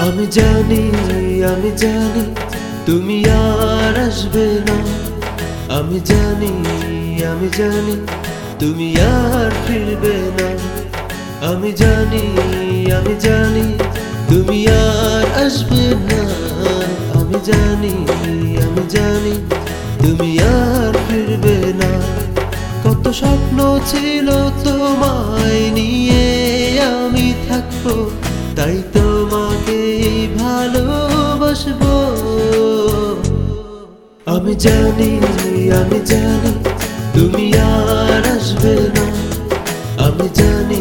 আমি জানি তুমি আর আসবে না। আমি জানি তুমি আর ফিরবে না। আমি জানি তুমি আর আসবে না। আমি জানি তুমি আর ফিরবে না। কত স্বপ্ন ছিল তোমায় নিয়ে আমি থাকবো, তাই তোমাকে ভালোবাসবো। আমি জানি তুমি আর আসবে না। আমি জানি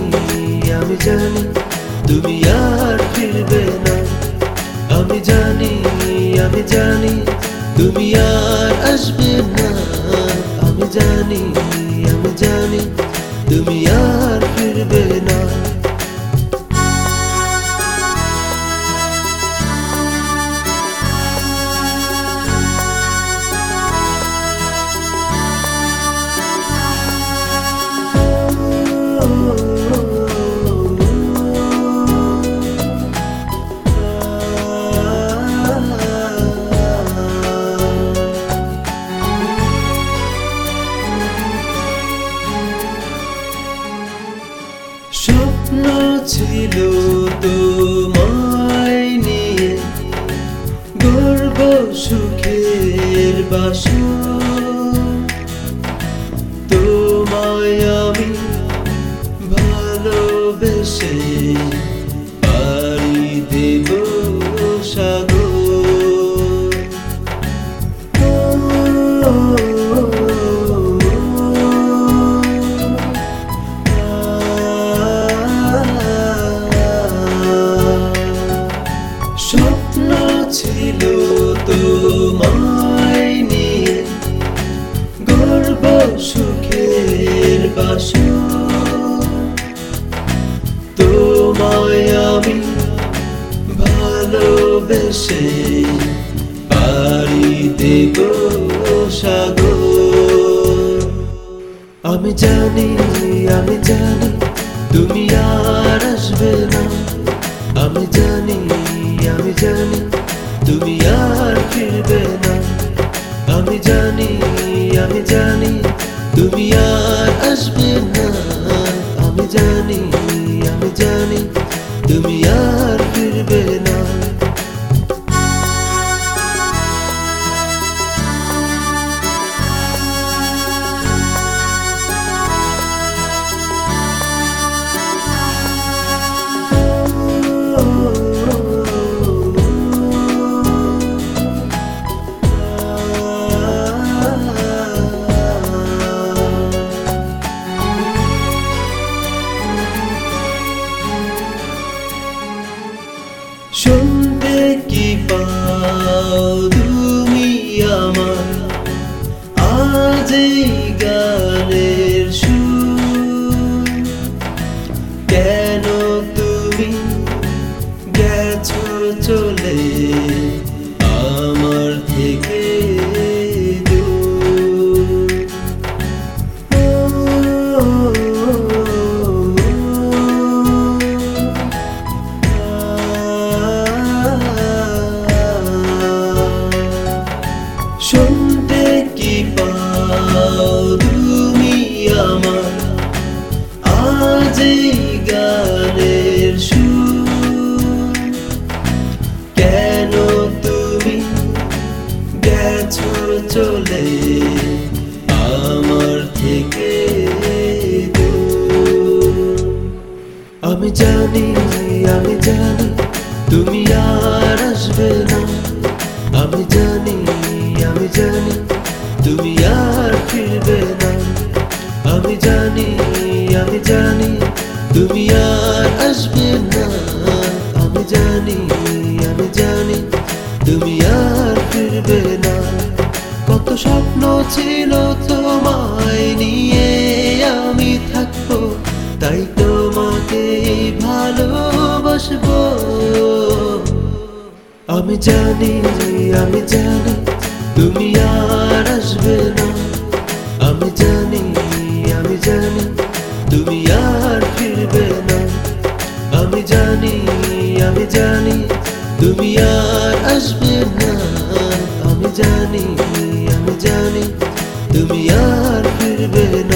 তুমি আর ফিরবে না। আমি জানি তুমি আর আসবে না। আমি জানি তুমি আর ফিরবে না। স্বপ্ন ছিল তোমায় নিয়ে গর্ব সুখের বাসর। তোমায় আমি ভালোবেসে পাড়ি দেব সাগর। স্বপ্ন ছিল তোমায় নিয়ে গর্ব সুখের বাসর। তোমায় আমি ভালোবেসে পাড়ি দেব সাগর। আমি জানি তুমি আর আসবে না। আমি জানি তুমি আর ফিরবে না। আমি জানি তুমি আর আসবে না। আমি জানি তুমি আর ফিরবে না। শুনতে কি পাও তুমি আমার আজ এই গানের সুর? কেন তুমি গেছো চলে আমার থেকে দূর? শুনতে কি পাও তুমি আমার আজ এই গানের সুর? কেন তুমি গেছো চলে আমার থেকে দূর? আমি জানি তুমি আর আসবে না। আমি জানি তুমি আর ফিরবে না। আমি জানি তুমি আর আসবে না। আমি জানি তুমি আর ফিরবে না। কত স্বপ্ন ছিল তোমায় নিয়ে আমি থাকবো, তাই তোমাকে ভালোবাসবো। আমি জানি তুমি আর আসবে না। আমি জানি তুমি আর ফিরবে না। আমি জানি তুমি আর আসবে না, আমি জানি, আমি জানি তুমি আর ফিরবে না।